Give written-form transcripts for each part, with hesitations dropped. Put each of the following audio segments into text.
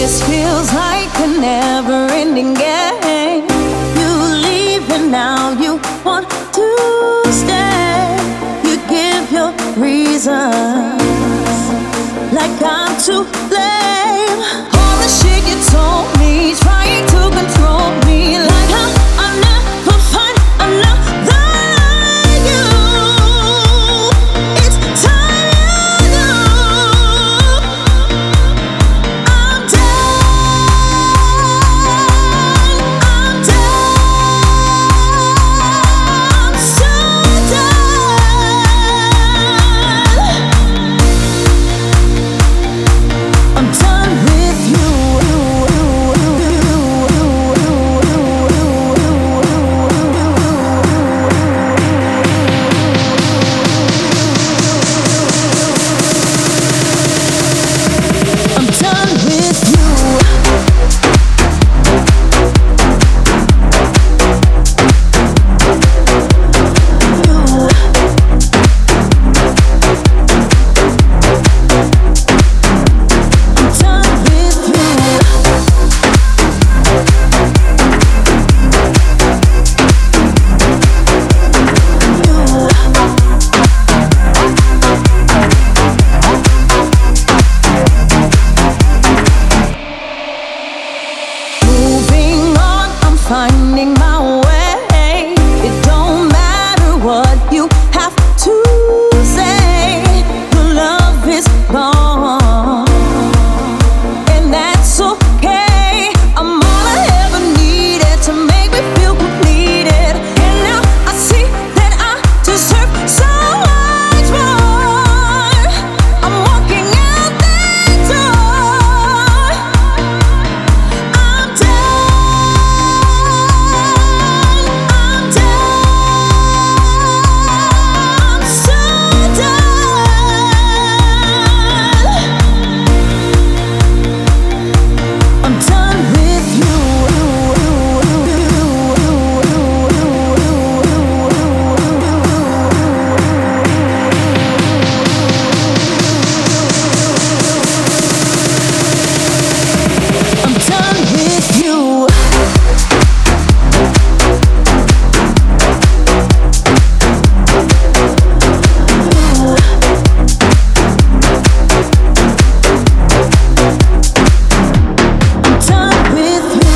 This feels like a never-ending game. You leave and now you want to stay. You give your reasons like I'm to blame. All the shit you told me, trying to control me, like I'll never find another you. It's time you know. I'm done. I'm done. I'm so done. I'm done with you. I'm done with you. Moving on, I'm finding my way. It don't matter what you have to say. Your love is gone, and that's okay. I'm all I ever needed to make me feel completed, and now I see that I deserve so much more. I'm walking out that door. I'm done. I'm done. I'm so done. I'm done with you. I'm done with you. I'm done with you.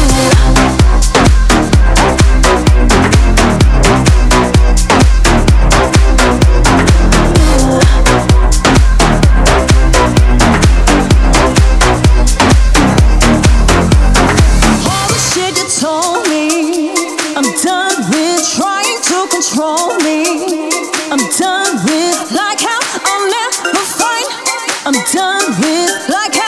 All the shit you told me, I'm done with trying to control me. I'm done with like how I'll never find. I'm done with like